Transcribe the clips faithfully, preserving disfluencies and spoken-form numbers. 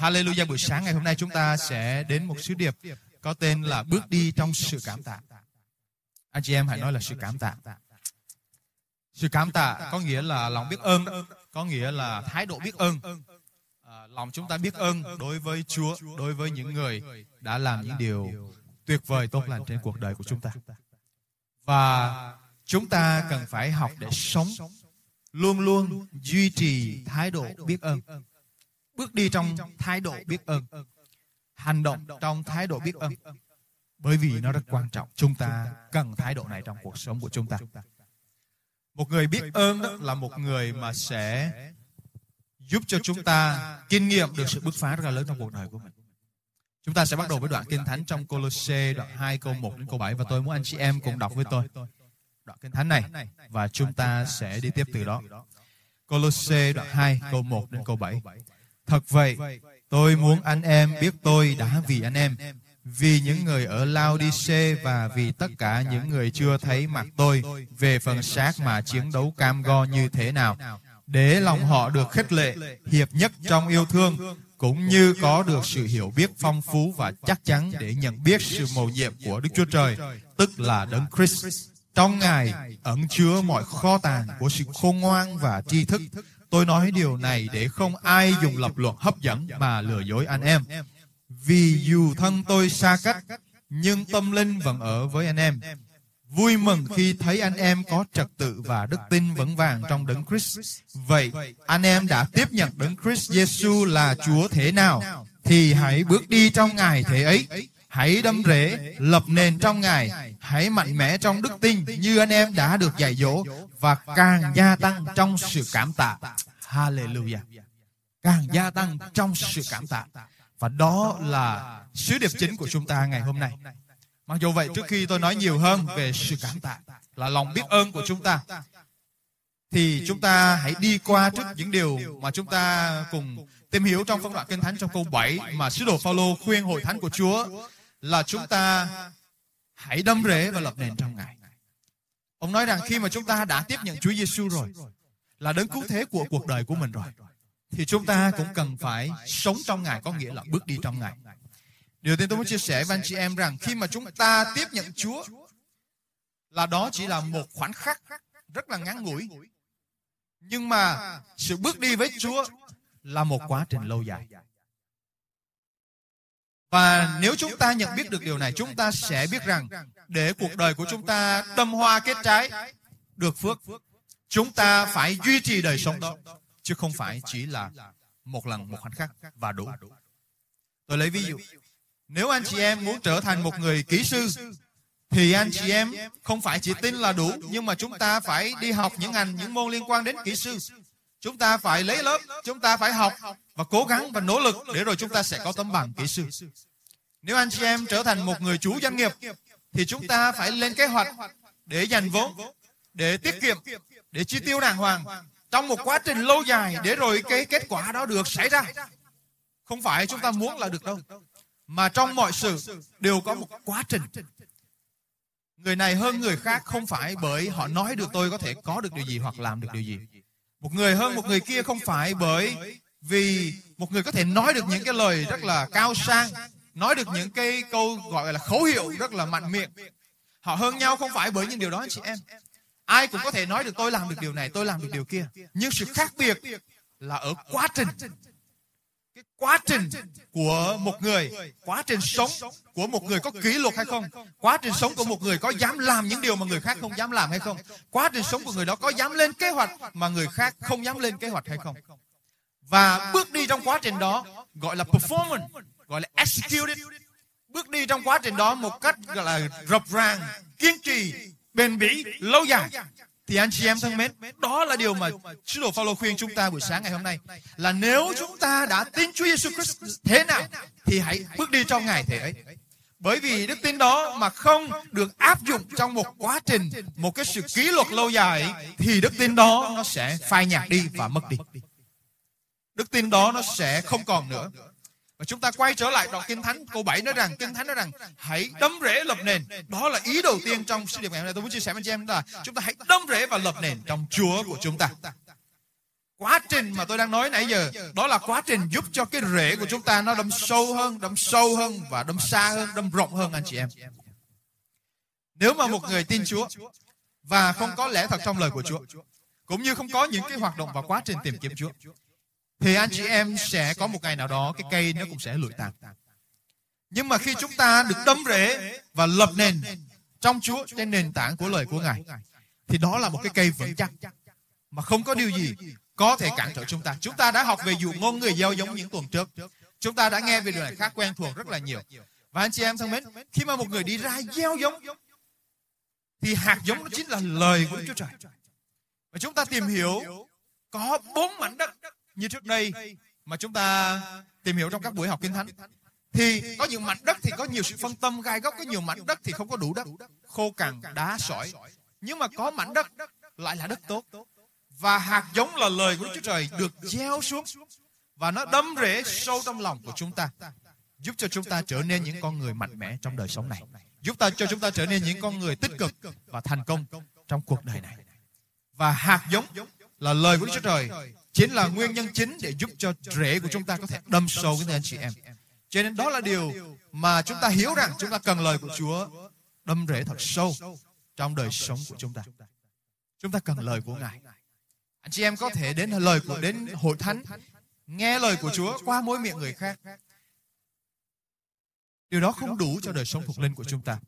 Hallelujah, buổi sáng ngày hôm nay chúng ta sẽ đến một sứ điệp có tên là bước đi trong sự cảm tạ. Anh chị em hãy nói là sự cảm tạ. Sự cảm tạ có nghĩa là lòng biết ơn, có nghĩa là thái độ biết ơn. À, lòng chúng ta biết ơn đối với Chúa, đối với những người đã làm những điều tuyệt vời tốt lành trên cuộc đời của chúng ta. Và chúng ta cần phải học để sống luôn luôn duy trì thái độ biết ơn, bước đi trong thái độ biết ơn, hành động trong thái độ biết ơn, bởi vì nó rất quan trọng. Chúng ta cần thái độ này trong cuộc sống của chúng ta. Một người biết ơn đó là một người mà sẽ giúp cho chúng ta kinh nghiệm được sự bứt phá rất là lớn trong cuộc đời của mình. Chúng ta sẽ bắt đầu với đoạn Kinh Thánh trong Cô-lô-xê đoạn hai câu một đến câu bảy, và tôi muốn anh chị em cùng đọc với tôi đoạn Kinh Thánh này và chúng ta sẽ đi tiếp từ đó. Cô-lô-xê đoạn hai câu một đến câu bảy. Thật vậy, tôi muốn anh em biết tôi đã vì anh em, vì những người ở Lao-đi-xê và vì tất cả những người chưa thấy mặt tôi về phần xác mà chiến đấu cam go như thế nào, để lòng họ được khích lệ, hiệp nhất trong yêu thương, cũng như có được sự hiểu biết phong phú và chắc chắn để nhận biết sự mầu nhiệm của Đức Chúa Trời, tức là Đấng Christ. Trong Ngài ẩn chứa mọi kho tàng của sự khôn ngoan và tri thức. Tôi nói điều này để không ai dùng lập luận hấp dẫn mà lừa dối anh em. Vì dù thân tôi xa cách, nhưng tâm linh vẫn ở với anh em. Vui mừng khi thấy anh em có trật tự và đức tin vững vàng trong Đấng Christ. Vậy, anh em đã tiếp nhận Đấng Christ Giêsu là Chúa thế nào, thì hãy bước đi trong Ngài thế ấy. Hãy đâm rễ, lập nền trong Ngài. Hãy mạnh mẽ trong đức tin như anh em đã được dạy dỗ, và càng gia tăng trong sự cảm tạ. Hallelujah. Càng gia tăng trong sự cảm tạ. Và đó là sứ điệp chính của chúng ta ngày hôm nay. Mặc dù vậy, trước khi tôi nói nhiều hơn về sự cảm tạ, là lòng biết ơn của chúng ta, thì chúng ta hãy đi qua trước những điều mà chúng ta cùng tìm hiểu trong phân đoạn Kinh Thánh trong câu bảy mà sứ đồ Phaolô khuyên hội thánh của Chúa là chúng ta hãy đâm rễ và lập nền trong Ngài. Ông nói rằng khi mà chúng ta đã tiếp nhận Chúa Giêsu rồi, là đấng cứu thế của cuộc đời của mình rồi, thì chúng ta cũng cần phải sống trong Ngài, có nghĩa là bước đi trong Ngài. Điều tiên tôi muốn chia sẻ với anh chị em rằng khi mà chúng ta tiếp nhận Chúa, là đó chỉ là một khoảnh khắc rất là ngắn ngủi. Nhưng mà sự bước đi với Chúa là một quá trình lâu dài. Và nếu chúng ta nhận biết được điều này, chúng ta sẽ biết rằng để cuộc đời của chúng ta đâm hoa kết trái, được phước, chúng ta phải duy trì đời sống đó, chứ không phải chỉ là một lần, một khoảnh khắc và đủ. Tôi lấy ví dụ, nếu anh chị em muốn trở thành một người kỹ sư, thì anh chị em không phải chỉ tin là đủ, nhưng mà chúng ta phải đi học những ngành, những môn liên quan đến kỹ sư. Chúng ta phải lấy lớp, chúng ta phải học và cố gắng và nỗ lực để rồi chúng ta sẽ có tấm bằng kỹ sư. Nếu anh chị em trở thành một người chủ doanh nghiệp, thì chúng ta phải lên kế hoạch để dành vốn, để tiết kiệm, để chi tiêu đàng hoàng trong một quá trình lâu dài, để rồi cái kết quả đó được xảy ra. Không phải chúng ta muốn là được đâu, mà trong mọi sự đều có một quá trình. Người này hơn người khác không phải bởi họ nói được tôi có thể có được điều gì hoặc làm được điều gì. Một người hơn một người kia không phải bởi vì một người có thể nói được những cái lời rất là cao sang, nói được những cái câu gọi là khẩu hiệu rất là mạnh miệng. Họ hơn nhau không phải bởi những điều đó anh chị em. Ai cũng có thể nói được tôi làm được điều này, tôi làm được điều kia. Nhưng sự khác biệt là ở quá trình. Cái quá trình của một người, quá trình sống của một người có kỷ luật hay không, quá trình sống của một người có dám làm những điều mà người khác không dám làm hay không, quá trình sống của người đó có dám lên kế hoạch mà người khác không dám lên kế hoạch hay không. Và bước đi trong quá trình đó gọi là performance, gọi là executed. Bước đi trong quá trình đó một cách gọi là rập ràng, kiên trì, bền bỉ, lâu dài. Thì anh chị em thân mến, đó là điều mà sứ đồ Phaolô khuyên chúng ta buổi sáng ngày hôm nay, là nếu chúng ta đã tin Chúa Giêsu Christ thế nào thì hãy bước đi trong Ngài thế ấy. Bởi vì đức tin đó mà không được áp dụng trong một quá trình, một cái sự kỷ luật lâu dài ấy, thì đức tin đó nó sẽ phai nhạt đi và mất đi. Đức tin đó nó sẽ không còn nữa. Và chúng ta quay trở lại đoạn Kinh Thánh câu bảy nói rằng, Kinh Thánh nói rằng hãy đâm rễ lập nền. Đó là ý đầu tiên trong sứ điệp ngày hôm nay tôi muốn chia sẻ với anh chị em, là chúng ta hãy đâm rễ và lập nền trong Chúa của chúng ta. Quá trình mà tôi đang nói nãy giờ, đó là quá trình giúp cho cái rễ của chúng ta nó đâm sâu hơn, đâm sâu hơn và đâm xa hơn, đâm rộng hơn anh chị em. Nếu mà một người tin Chúa và không có lẽ thật trong lời của Chúa, cũng như không có những cái hoạt động và quá trình tìm kiếm Chúa, thì anh chị em sẽ có một ngày nào đó cái cây nó cũng sẽ lụi tàn. Nhưng mà khi chúng ta được đâm rễ và lập nền trong Chúa, trên nền tảng của lời của Ngài, thì đó là một cái cây vững chắc mà không có điều gì có thể cản trở chúng ta. Chúng ta đã học về dụ ngôn người gieo giống những tuần trước. Chúng ta đã nghe về điều này khá quen thuộc rất là nhiều. Và anh chị em thân mến, khi mà một người đi ra gieo giống, thì hạt giống nó chính là lời của Chúa Trời. Và chúng ta tìm hiểu có bốn mảnh đất như trước đây mà chúng ta tìm hiểu trong các buổi học Kinh Thánh. Thì có những mảnh đất thì có nhiều sự phân tâm gai góc, có nhiều mảnh đất thì không có đủ đất, khô cằn, đá sỏi. Nhưng mà có mảnh đất lại là đất tốt. Và hạt giống là lời của Chúa Trời được gieo xuống và nó đâm rễ sâu trong lòng của chúng ta, giúp cho chúng ta trở nên những con người mạnh mẽ trong đời sống này, giúp ta cho chúng ta trở nên những con người tích cực và thành công trong cuộc đời này. Và hạt giống là lời của Chúa Trời chính là nguyên nhân chính để giúp cho rễ của chúng ta có thể đâm sâu với anh chị em. Cho nên đó là điều mà chúng ta hiểu rằng chúng ta cần lời của Chúa đâm rễ thật sâu trong đời sống của chúng ta. Chúng ta cần lời của Ngài. Anh chị em có thể đến lời của đến hội thánh, nghe lời của Chúa qua môi miệng người khác. Điều đó không đủ cho đời sống thuộc linh của chúng ta.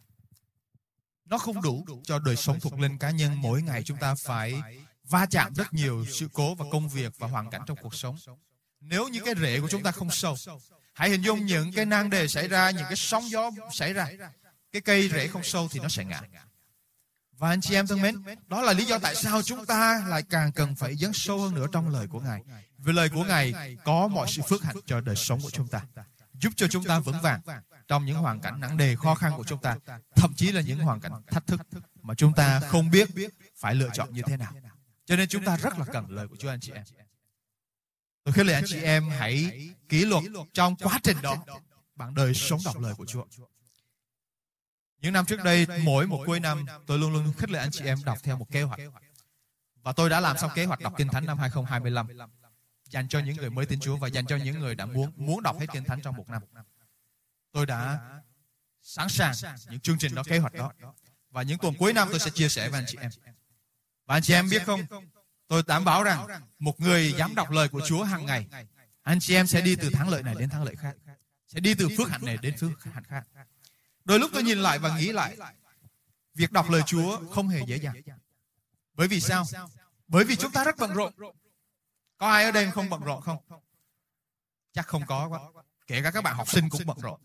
Nó không đủ cho đời sống thuộc linh cá nhân. Mỗi ngày chúng ta phải va chạm rất nhiều sự cố và công việc và hoàn cảnh trong cuộc sống. Nếu như cái rễ của chúng ta không sâu, hãy hình dung những cái nan đề xảy ra, những cái sóng gió xảy ra, cái cây rễ không sâu thì nó sẽ ngã. Và anh chị em thân mến, đó là lý do tại sao chúng ta lại càng cần phải dấn sâu hơn nữa trong lời của Ngài. Vì lời của Ngài có mọi sự phước hạnh cho đời sống của chúng ta, giúp cho chúng ta vững vàng trong những hoàn cảnh nặng nề khó khăn của chúng ta, thậm chí là những hoàn cảnh thách thức mà chúng ta không biết phải lựa chọn như thế nào. Cho nên chúng ta rất là cần lời của Chúa anh chị em. Tôi khuyên lời anh chị em hãy kỷ luật trong quá trình đó bằng đời sống đọc lời của Chúa. Những năm trước đây, mỗi một cuối năm, tôi luôn luôn khích lệ anh chị em đọc theo một kế hoạch. Và tôi đã làm xong kế hoạch đọc Kinh Thánh năm hai không hai lăm, dành cho những người mới tin Chúa và dành cho những người đã muốn muốn đọc hết Kinh Thánh trong một năm. Tôi đã sẵn sàng những chương trình đó, kế hoạch đó. Và những tuần cuối năm tôi sẽ chia sẻ với anh chị em. Và anh chị em biết không, tôi đảm bảo rằng một người dám đọc lời của Chúa hàng ngày, anh chị em sẽ đi từ thắng lợi này đến thắng lợi khác, sẽ đi từ phước hạnh này đến phước hạnh khác. Đôi lúc tôi nhìn lại và nghĩ lại, việc đọc lời Chúa không hề dễ dàng. Bởi vì sao? Bởi vì chúng ta rất bận rộn. Có ai ở đây không bận rộn không? Chắc không có quá. Kể cả các bạn học sinh cũng bận rộn.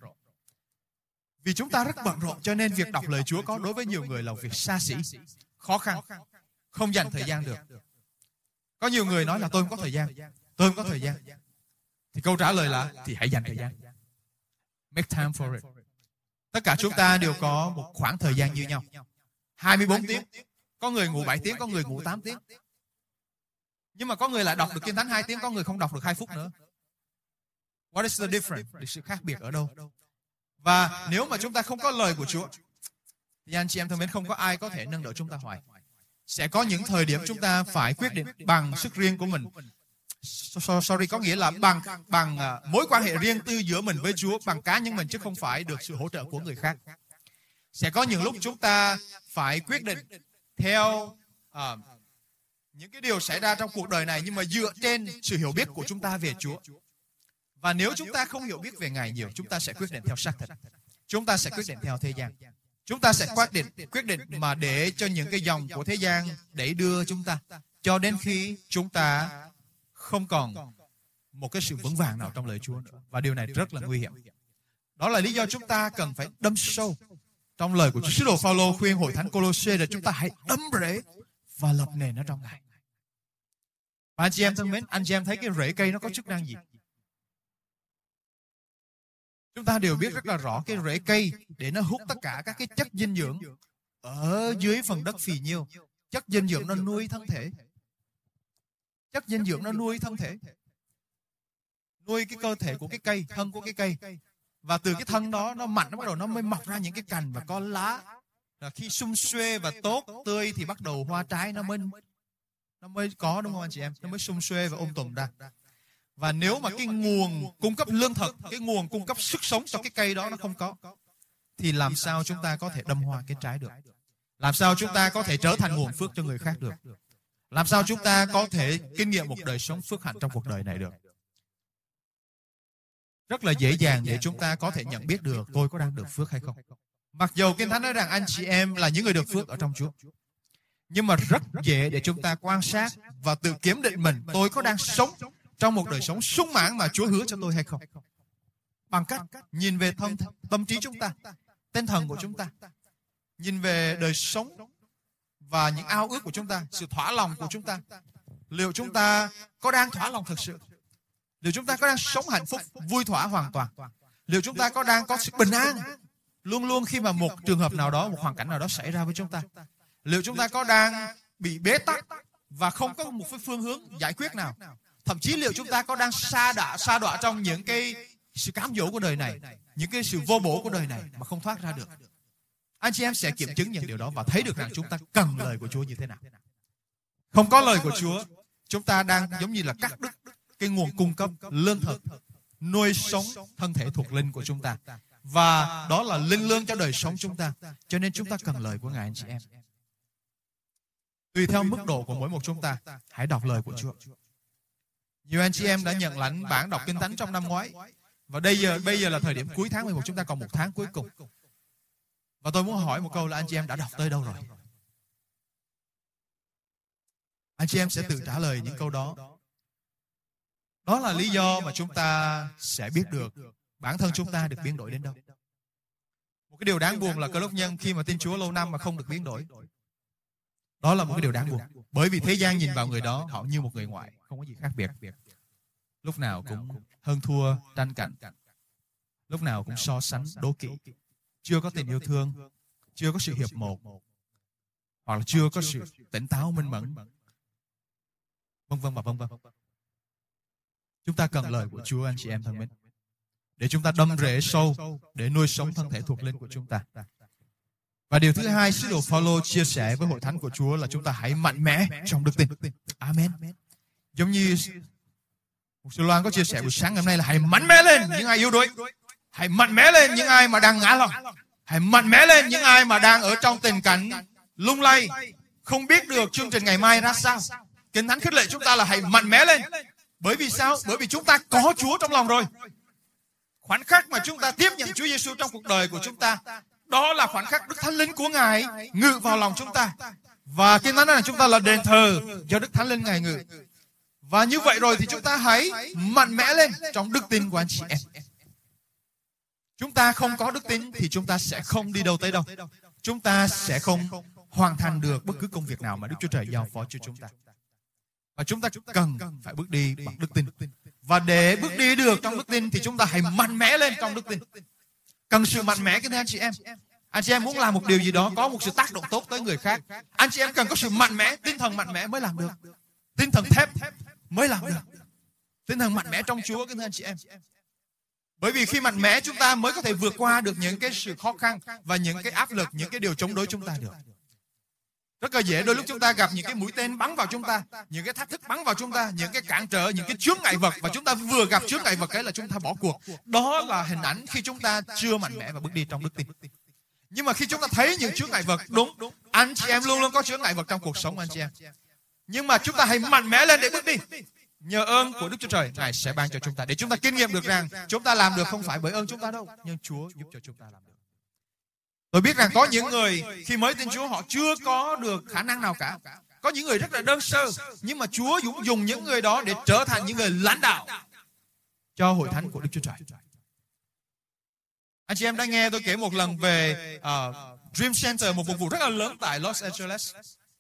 Vì chúng ta rất bận rộn cho nên việc đọc lời Chúa có đối với nhiều người là việc xa xỉ, khó khăn, không dành thời gian được. Có nhiều người nói là tôi không có thời gian, tôi không có thời gian. Thì câu trả lời là thì hãy dành thời gian. Make time for it. Tất cả chúng ta đều có một khoảng thời gian như nhau. hai mươi bốn tiếng. Có người ngủ bảy tiếng, có người ngủ tám tiếng. Nhưng mà có người lại đọc được Kinh Thánh hai tiếng, có người không đọc được hai phút nữa. What is the difference? Sự khác biệt ở đâu? Và nếu mà chúng ta không có lời của Chúa, thì anh chị em thân mến, không có ai có thể nâng đỡ chúng ta hoài. Sẽ có những thời điểm chúng ta phải quyết định bằng sức riêng của mình. Sorry, có nghĩa là bằng bằng uh, mối quan hệ riêng tư giữa mình với Chúa, bằng cá nhân mình, chứ không phải được sự hỗ trợ của người khác. Sẽ có những lúc chúng ta phải quyết định theo uh, những cái điều xảy ra trong cuộc đời này, nhưng mà dựa trên sự hiểu biết của chúng ta về Chúa. Và nếu chúng ta không hiểu biết về Ngài nhiều, chúng ta sẽ quyết định theo xác thịt. Chúng ta sẽ quyết định theo thế gian. Chúng ta sẽ quyết định quyết định mà để cho những cái dòng của thế gian đẩy đưa chúng ta, cho đến khi chúng ta không còn một cái sự vững vàng nào trong lời Chúa nữa. Và điều này rất là nguy hiểm. Đó là lý do chúng ta cần phải đâm sâu trong lời của Chúa. Sứ đồ Phaolô khuyên hội thánh Cô-lô-xê là chúng ta hãy đâm rễ và lập nền ở trong Ngài. Và anh chị em thân mến, anh chị em thấy cái rễ cây nó có chức năng gì? Chúng ta đều biết rất là rõ cái rễ cây để nó hút tất cả các cái chất dinh dưỡng ở dưới phần đất phì nhiêu. Chất dinh dưỡng nó nuôi thân thể. Chất dinh dưỡng nó nuôi thân thể. Nuôi cái cơ thể của cái cây, thân của cái cây. Và từ cái thân đó nó mạnh, nó bắt đầu nó mới mọc ra những cái cành và có lá. Rồi khi sum xuê và tốt, tươi thì bắt đầu hoa trái nó mới nó mới có, đúng không anh chị em? Nó mới sum xuê và ôm tùm ra. Và nếu mà cái nguồn cung cấp lương thực, cái nguồn cung cấp sức sống cho cái cây đó nó không có, thì làm sao chúng ta có thể đâm hoa kết trái được? Làm sao chúng ta có thể trở thành nguồn phước cho người khác được? Làm sao chúng ta có thể kinh nghiệm một đời sống phước hạnh trong cuộc đời này được? Rất là dễ dàng để chúng ta có thể nhận biết được tôi có đang được phước hay không. Mặc dù Kinh Thánh nói rằng anh chị em là những người được phước ở trong Chúa, nhưng mà rất dễ để chúng ta quan sát và tự kiểm định mình, tôi có đang sống trong một đời sống sung mãn mà Chúa hứa cho tôi hay không? Bằng cách nhìn về tâm, tâm trí chúng ta, tinh thần của chúng ta, nhìn về đời sống và những ao ước của chúng ta, sự thỏa lòng của chúng ta. Liệu chúng ta có đang thỏa lòng thực sự? Liệu chúng ta có đang sống hạnh phúc, vui thỏa hoàn toàn? Liệu chúng ta có đang có sự bình an luôn luôn khi mà một trường hợp nào đó, một hoàn cảnh nào đó xảy ra với chúng ta? Liệu chúng ta có đang bị bế tắc và không có một phương hướng giải quyết nào? Thậm chí liệu chúng ta có đang sa đọa, sa đọa trong những cái sự cám dỗ của đời này, những cái sự vô bổ của đời này mà không thoát ra được? Anh chị em sẽ kiểm chứng những điều đó và thấy được rằng chúng ta cần lời của Chúa như thế nào. Không có lời của Chúa, chúng ta đang giống như là cắt đứt cái nguồn cung cấp lương thực, nuôi sống thân thể thuộc linh của chúng ta. Và đó là linh lương cho đời sống chúng ta. Cho nên chúng ta cần lời của Ngài anh chị em. Tùy theo mức độ của mỗi một chúng ta, hãy đọc lời của Chúa. Nhiều anh chị em đã nhận lãnh bản đọc Kinh Thánh trong năm ngoái. Và bây giờ, bây giờ là thời điểm cuối tháng mười một, chúng ta còn một tháng cuối cùng. Và tôi muốn hỏi một câu là anh chị em đã đọc tới đâu rồi? Anh chị em sẽ tự trả lời những câu đó. Đó là lý do mà chúng ta sẽ biết được bản thân chúng ta được biến đổi đến đâu. Một cái điều đáng buồn là cơ đốc nhân khi mà tin Chúa lâu năm mà không được biến đổi. Đó là một cái điều đáng buồn. Bởi vì thế gian nhìn vào người đó, họ như một người ngoại, không có gì khác biệt. Lúc nào cũng hơn thua, tranh cạnh. Lúc nào cũng so sánh, đố kỵ. Chưa có tình yêu thương, chưa có sự hiệp một, hoặc là chưa có sự tỉnh táo minh mẫn, vân vân và vân vân. Chúng ta cần lời của Chúa anh chị em thân mến, để chúng ta đâm rễ sâu để nuôi sống thân thể thuộc linh của chúng ta. Và điều thứ hai, sứ đồ Phaolô chia sẻ với hội thánh của Chúa là chúng ta hãy mạnh mẽ trong đức tin. Amen. Giống như Mục sư Loan có chia sẻ buổi sáng ngày hôm nay là hãy mạnh mẽ lên những ai yếu đuối, hãy mạnh mẽ lên những ai mà đang ngã lòng, hãy mạnh mẽ lên những ai mà đang ở trong tình cảnh lung lay, không biết được chương trình ngày mai ra sao. Kinh Thánh khích lệ chúng ta là hãy mạnh mẽ lên. Bởi vì sao? Bởi vì chúng ta có Chúa trong lòng rồi. Khoảnh khắc mà chúng ta tiếp nhận Chúa Giêsu trong cuộc đời của chúng ta, đó là khoảnh khắc Đức Thánh Linh của Ngài ngự vào lòng chúng ta. Và Kinh Thánh nói là chúng ta là đền thờ do Đức Thánh Linh Ngài ngự. Và như vậy rồi thì chúng ta hãy mạnh mẽ lên trong đức tin của anh chị em. Chúng ta không có đức tin thì chúng ta sẽ không đi đâu tới đâu. Chúng ta sẽ không hoàn thành được bất cứ công việc nào mà Đức Chúa Trời giao phó cho chúng ta. Và chúng ta cần phải bước đi bằng đức tin. Và để bước đi được trong đức tin thì chúng ta hãy mạnh mẽ lên trong đức tin. Cần sự mạnh mẽ cái thưa anh chị em. Anh chị em muốn làm một điều gì đó có một sự tác động tốt tới người khác, anh chị em cần có sự mạnh mẽ, tinh thần mạnh mẽ mới làm được. Tinh thần thép mới làm được. Tinh thần mạnh mẽ trong Chúa cái thưa anh chị em. Bởi vì khi mạnh mẽ chúng ta mới có thể vượt qua được những cái sự khó khăn và những cái áp lực, những cái điều chống đối chúng ta được. Rất là dễ đôi lúc chúng ta gặp những cái mũi tên bắn vào chúng ta, những cái thách thức bắn vào chúng ta, những cái cản trở, những cái chướng ngại vật, và chúng ta vừa gặp chướng ngại vật cái là chúng ta bỏ cuộc. Đó là hình ảnh khi chúng ta chưa mạnh mẽ và bước đi trong đức tin. Nhưng mà khi chúng ta thấy những chướng ngại vật, đúng, anh chị em luôn luôn có chướng ngại vật trong cuộc sống anh chị em. Nhưng mà chúng ta hãy mạnh mẽ lên để bước đi. Nhờ ơn của Đức Chúa Trời, Ngài sẽ ban cho chúng ta để chúng ta kinh nghiệm được rằng chúng ta làm được không phải bởi ơn chúng ta đâu, nhưng Chúa giúp cho chúng ta làm được. Tôi biết rằng có những người khi mới tin Chúa họ chưa có được khả năng nào cả. Có những người rất là đơn sơ, nhưng mà Chúa dùng, dùng những người đó để trở thành những người lãnh đạo cho hội thánh của Đức Chúa Trời. Anh chị em đã nghe tôi kể một lần về uh, Dream Center, một mục vụ rất là lớn tại Los Angeles.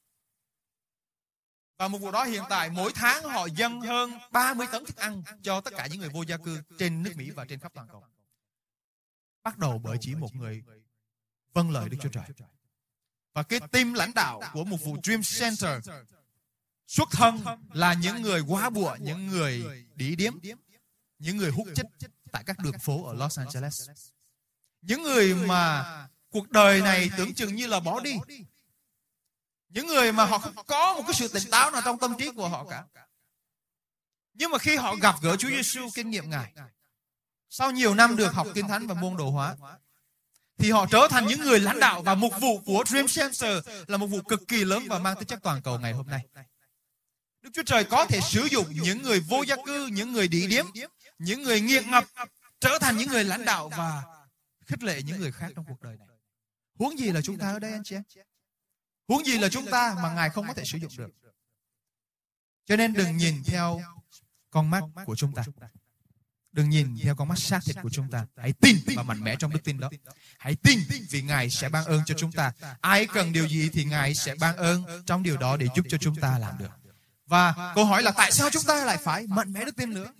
Và mục vụ đó hiện tại mỗi tháng họ dâng hơn ba mươi tấn thức ăn cho tất cả những người vô gia cư trên nước Mỹ và trên khắp toàn cầu. Bắt đầu bởi chỉ một người vâng lời Đức Chúa Trời. Và cái team lãnh đạo của mục vụ Dream Center xuất thân là những người quá bụa, những người đĩ điếm, những người hút chích tại các đường phố ở Los Angeles. Những người mà cuộc đời này tưởng chừng như là bỏ đi. Những người mà họ không có một cái sự tỉnh táo nào trong tâm trí của họ cả. Nhưng mà khi họ gặp gỡ Chúa Giêsu, kinh nghiệm Ngài, sau nhiều năm được học Kinh Thánh và môn đồ hóa, thì họ trở thành những người lãnh đạo và mục vụ của Dream Center, là một vụ cực kỳ lớn và mang tính chất toàn cầu ngày hôm nay. Đức Chúa Trời có thể sử dụng những người vô gia cư, những người đĩ điếm, những người nghiện ngập trở thành những người lãnh đạo và khích lệ những người khác trong cuộc đời này. Huống gì là chúng ta ở đây anh chị em? Huống gì là chúng ta mà Ngài không có thể sử dụng được? Cho nên đừng nhìn theo con mắt của chúng ta. Đừng nhìn theo con mắt xác thịt của chúng ta. Hãy tin và mạnh mẽ trong đức tin đó. Hãy tin vì Ngài sẽ ban ơn cho chúng ta. Ai cần điều gì thì Ngài sẽ ban ơn trong điều đó để giúp cho chúng ta làm được. Và câu hỏi là tại sao chúng ta lại phải mạnh mẽ đức tin nữa?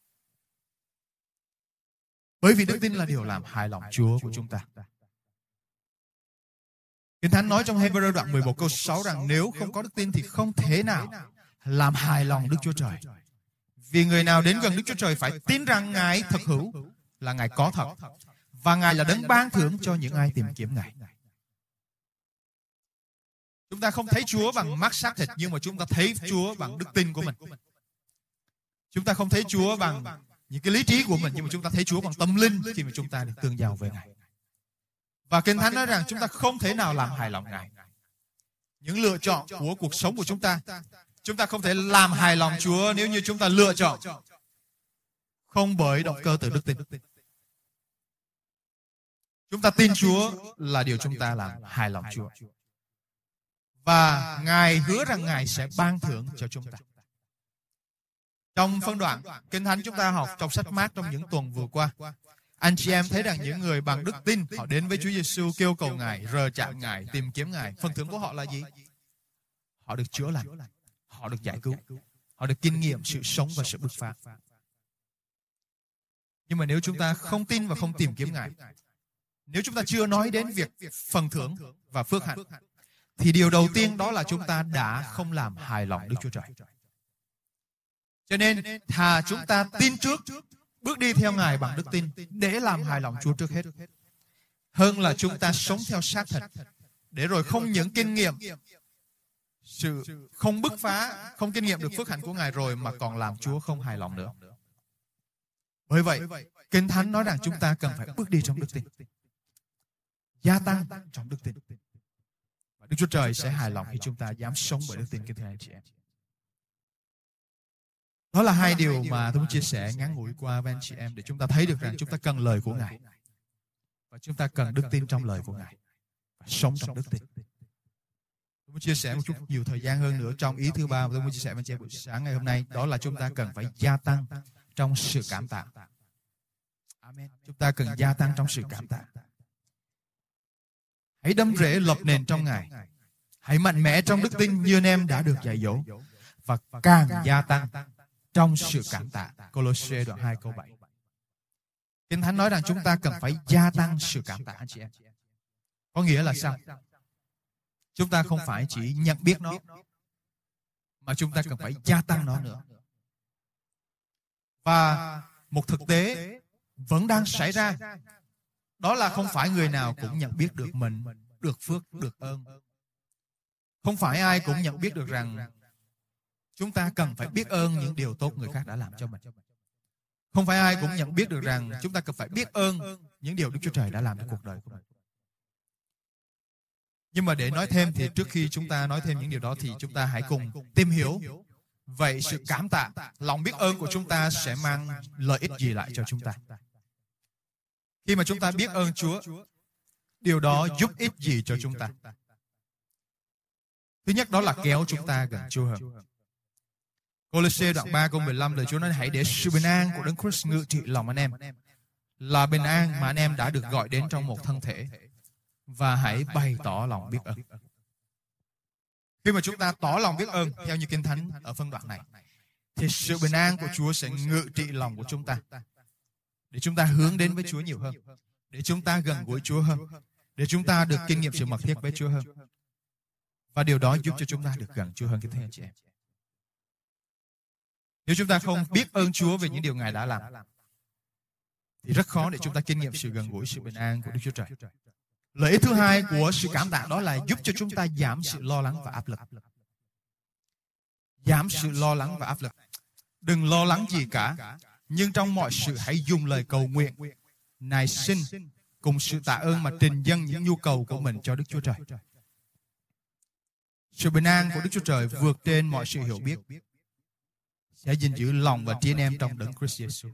Bởi vì đức tin là điều làm hài lòng Chúa của chúng ta. Kinh Thánh nói trong Hebrew đoạn mười một câu sáu rằng nếu không có đức tin thì không thể nào làm hài lòng Đức Chúa Trời. Vì người nào đến gần Đức Chúa Trời phải tin rằng Ngài thực hữu, là Ngài có thật, và Ngài là đấng ban thưởng cho những ai tìm kiếm Ngài. Chúng ta không thấy Chúa bằng mắt xác thịt, nhưng mà chúng ta thấy Chúa bằng đức tin của mình. Chúng ta không thấy Chúa bằng những cái lý trí của mình, nhưng mà chúng ta thấy Chúa bằng tâm linh khi mà chúng ta được tương giao với Ngài. Và Kinh Thánh nói rằng chúng ta không thể nào làm hài lòng Ngài. Những lựa chọn của cuộc sống của chúng ta, chúng ta không thể làm hài lòng Chúa nếu như chúng ta lựa chọn không bởi động cơ từ đức tin. Chúng ta tin Chúa là điều chúng ta làm hài lòng Chúa. Và Ngài hứa rằng Ngài sẽ ban thưởng cho chúng ta. Trong phân đoạn Kinh Thánh chúng ta học trong sách Mát trong những tuần vừa qua, anh chị em thấy rằng những người bằng đức tin họ đến với Chúa Giêsu kêu cầu Ngài, rờ chạm Ngài, tìm kiếm Ngài. Phần thưởng của họ là gì? Họ được chữa lành, họ được giải cứu, họ được kinh nghiệm sự sống và sự bứt phá. Nhưng mà nếu chúng ta không tin và không tìm kiếm Ngài, nếu chúng ta chưa nói đến việc phần thưởng và phước hạnh, thì điều đầu tiên đó là chúng ta đã không làm hài lòng Đức Chúa Trời. Cho nên thà chúng ta tin trước, bước đi theo Ngài bằng đức tin để làm hài lòng Chúa trước hết, hơn là chúng ta sống theo xác thịt, để rồi không những kinh nghiệm sự không bứt phá, không kinh nghiệm được phước hạnh của Ngài rồi mà còn làm Chúa không hài lòng nữa. Bởi vậy, Kinh Thánh nói rằng chúng ta cần phải bước đi trong đức tin, gia tăng trong đức tin. Và Đức Chúa Trời sẽ hài lòng khi chúng ta dám sống bởi đức tin, kính thưa anh chị em. Đó là hai điều mà tôi muốn chia sẻ ngắn ngủi qua với anh chị em để chúng ta thấy được rằng chúng ta cần lời của Ngài và chúng ta cần đức tin trong lời của Ngài và sống trong đức tin. Tôi muốn chia sẻ một chút nhiều thời gian hơn nữa trong ý thứ ba mà tôi muốn chia sẻ với anh chị em buổi sáng ngày hôm nay, đó là chúng ta cần phải gia tăng trong sự cảm tạ. Amen. Chúng ta cần gia tăng trong sự cảm tạ. Hãy đâm rễ lập nền trong Ngài. Hãy mạnh mẽ trong đức tin như anh em đã được dạy dỗ, và càng gia tăng trong sự cảm tạ. Cô-lô-sê đoạn hai câu bảy. Kinh Thánh nói rằng chúng ta cần phải gia tăng sự cảm tạ anh chị em. Có nghĩa là sao? Chúng ta không phải chỉ nhận biết nó, mà chúng ta cần phải gia tăng nó nữa. Và một thực tế vẫn đang xảy ra, đó là không phải người nào cũng nhận biết được mình được phước, được ơn. Không phải ai cũng nhận biết được rằng chúng ta cần phải biết ơn những điều tốt người khác đã làm cho mình. Không phải ai cũng nhận biết được rằng chúng ta cần phải biết ơn những điều Đức Chúa Trời đã làm trong cuộc đời của mình. Nhưng mà để nói thêm thì trước khi chúng ta nói thêm những điều đó thì chúng ta hãy cùng tìm hiểu vậy sự cảm tạ, lòng biết ơn của chúng ta sẽ mang lợi ích gì lại cho chúng ta. Khi mà chúng ta biết ơn Chúa, điều đó giúp ích gì cho chúng ta? Thứ nhất đó là kéo chúng ta gần Chúa hơn. Cô-lô-sê đoạn ba câu mười lăm lời Chúa nói hãy để sự bình an của Đấng Christ ngự trị lòng anh em, là bình an mà anh em đã được gọi đến trong một thân thể, và hãy bày tỏ lòng biết ơn. Khi mà chúng ta tỏ lòng biết ơn theo như Kinh Thánh ở phân đoạn này, thì sự bình an của Chúa sẽ ngự trị lòng của chúng ta, để chúng ta hướng đến với Chúa nhiều hơn, để chúng ta gần gũi Chúa hơn, để chúng ta được kinh nghiệm sự mật thiết với Chúa hơn. Và điều đó giúp cho chúng ta được gần Chúa hơn, kính thưa anh chị em. Nếu chúng ta không biết ơn Chúa về những điều Ngài đã làm, thì rất khó để chúng ta kinh nghiệm sự gần gũi, sự bình an của Đức Chúa Trời. Lợi ích thứ hai của sự cảm tạ đó là giúp cho chúng ta giảm sự lo lắng và áp lực. Giảm sự lo lắng và áp lực. Đừng lo lắng gì cả, nhưng trong mọi sự hãy dùng lời cầu nguyện, nài xin cùng sự tạ ơn mà trình dâng những nhu cầu của mình cho Đức Chúa Trời. Sự bình an của Đức Chúa Trời vượt trên mọi sự hiểu biết sẽ gìn giữ lòng và trí anh em trong Đấng Christ Jesus.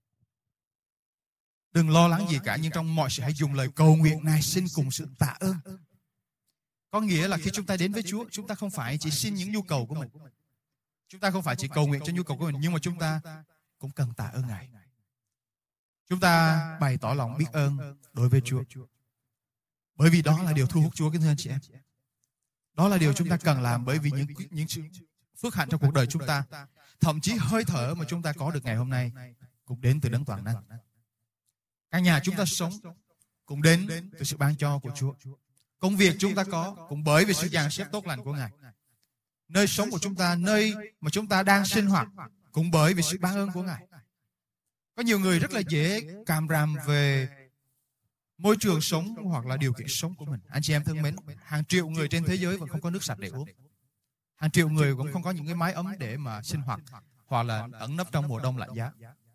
Đừng lo lắng gì cả, nhưng trong mọi sự hãy dùng lời cầu nguyện, nài xin cùng sự tạ ơn. Có nghĩa là khi chúng ta đến với Chúa, chúng ta không phải chỉ xin những nhu cầu của mình. Chúng ta không phải chỉ cầu nguyện cho nhu cầu của mình, nhưng mà chúng ta cũng cần tạ ơn Ngài. Chúng ta bày tỏ lòng biết ơn đối với Chúa. Bởi vì đó là điều thu hút Chúa, kính thưa anh chị em. Đó là điều chúng ta cần làm, bởi vì những những sự phước hạnh trong cuộc đời chúng ta, thậm chí hơi thở mà chúng ta có được ngày hôm nay cũng đến từ Đấng Toàn Năng. Căn nhà chúng ta sống cũng đến từ sự ban cho của Chúa. Công việc chúng ta có cũng bởi vì sự dàn xếp tốt lành của Ngài. Nơi sống của chúng ta, nơi mà chúng ta đang sinh hoạt cũng bởi vì sự ban ơn của Ngài. Có nhiều người rất là dễ càm ràm về môi trường sống hoặc là điều kiện sống của mình. Anh chị em thân mến, hàng triệu người trên thế giới vẫn không có nước sạch để uống. Hàng triệu người cũng không có những cái mái ấm để mà sinh hoạt, hoặc là ẩn nấp trong mùa đông lạnh giá.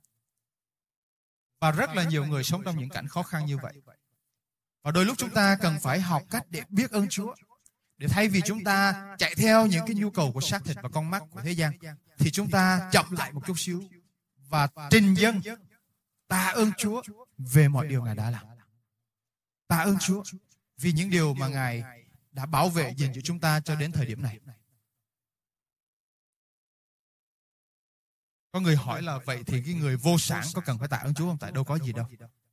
Và rất là nhiều người sống trong những cảnh khó khăn như vậy. Và đôi lúc chúng ta cần phải học cách để biết ơn Chúa. Để thay vì chúng ta chạy theo những cái nhu cầu của xác thịt và con mắt của thế gian, thì chúng ta chậm lại một chút xíu và trình dâng tạ ơn Chúa về mọi điều Ngài đã làm. Tạ ơn Chúa vì những điều mà Ngài đã bảo vệ gìn giữ chúng ta cho đến thời điểm này. Có người hỏi là vậy thì cái người vô sản có cần phải tạ ơn Chúa không? Tại đâu có gì đâu.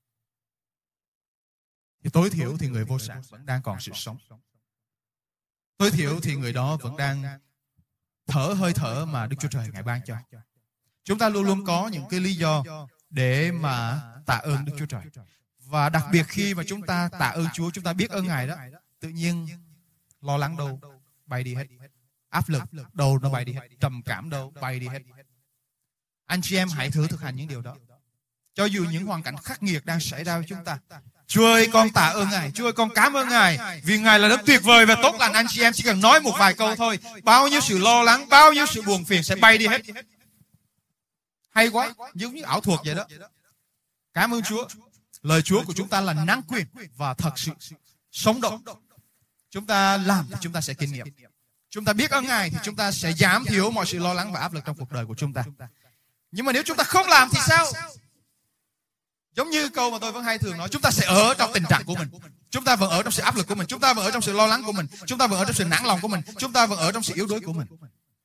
Thì tối thiểu thì người vô sản vẫn đang còn sự sống. Tối thiểu thì người đó vẫn đang thở hơi thở mà Đức Chúa Trời Ngài ban cho. Chúng ta luôn luôn có những cái lý do để mà tạ ơn Đức Chúa Trời. Và đặc biệt khi mà chúng ta tạ ơn Chúa, chúng ta biết ơn Ngài đó, tự nhiên lo lắng đâu bay đi hết, áp lực đâu nó bay đi hết, trầm cảm đâu bay đi hết. Anh chị em hãy thử thực hành những điều đó. Cho dù những hoàn cảnh khắc nghiệt đang xảy ra với chúng ta, Chúa ơi, con tạ ơn Ngài, Chúa ơi, con cảm ơn Ngài vì Ngài là rất tuyệt vời và tốt lành. Anh chị em chỉ cần nói một vài câu thôi, bao nhiêu sự lo lắng, bao nhiêu sự buồn phiền sẽ bay đi hết. Hay quá, giống như ảo thuật vậy đó. Cảm ơn Chúa. Lời Chúa của chúng ta là năng quyền và thật sự sống động. Chúng ta làm thì chúng ta sẽ kinh nghiệm. Chúng ta biết ơn Ngài thì chúng ta sẽ giảm thiểu mọi sự lo lắng và áp lực trong cuộc đời của chúng ta. Nhưng mà nếu chúng ta không làm thì sao? Giống như câu mà tôi vẫn hay thường nói, chúng ta sẽ ở trong tình trạng của mình. Chúng ta vẫn ở trong sự áp lực của mình. Chúng ta vẫn ở trong sự lo lắng của mình. Chúng ta vẫn ở trong sự nản lòng của mình. Chúng ta vẫn ở trong sự yếu đuối của mình.